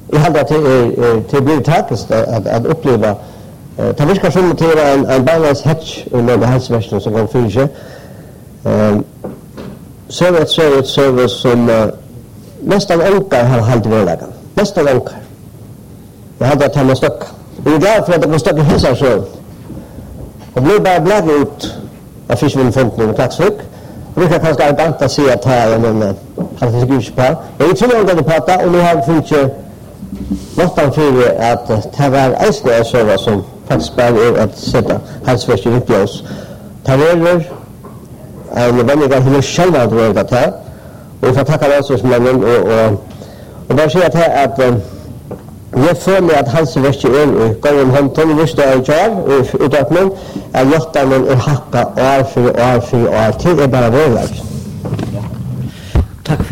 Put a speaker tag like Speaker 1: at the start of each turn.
Speaker 1: Jag hade till blir tackast att uppleva det viskar som till en balans hatch under det hälsoväsen som går för sig. Så som nästan ökar har hållit välagan. Nästan ökar. Jag hade att han stock. Och jag är för att det går stock i hälsa så. Och blir bara blag ut av fiskvinnfonden och klaxvik. Och vi kan kanske arrogant att se att här men han finns gud på. Jag tror jag att prata och nu har vi funnit något för att det var ägstnära server som faktiskt bara att sätta hälsoväsen upp i oss. Taverer en vänliga hur själva att vara det här. Och vi får tacka landslagsmännen och bara säga att jag följer att hälsoväsen är går om hand visst är jag och utåt men att hjärtan är hacka år för år till är bara vårlag.